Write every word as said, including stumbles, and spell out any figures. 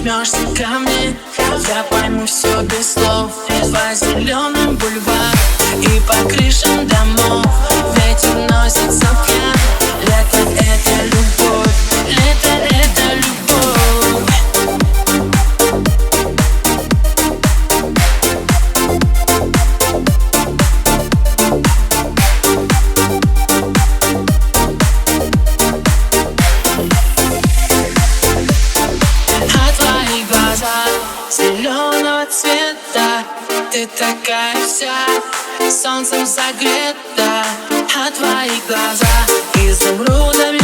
прижмешься ко мне, я пойму все без слов. По зеленым бульварам и по крышам домов ветер носится в пьян. Лето — это любовь, лето — это любовь. А твои глаза зеленого цвета, ты такая вся солнцем согрета. А твои глаза изумрудами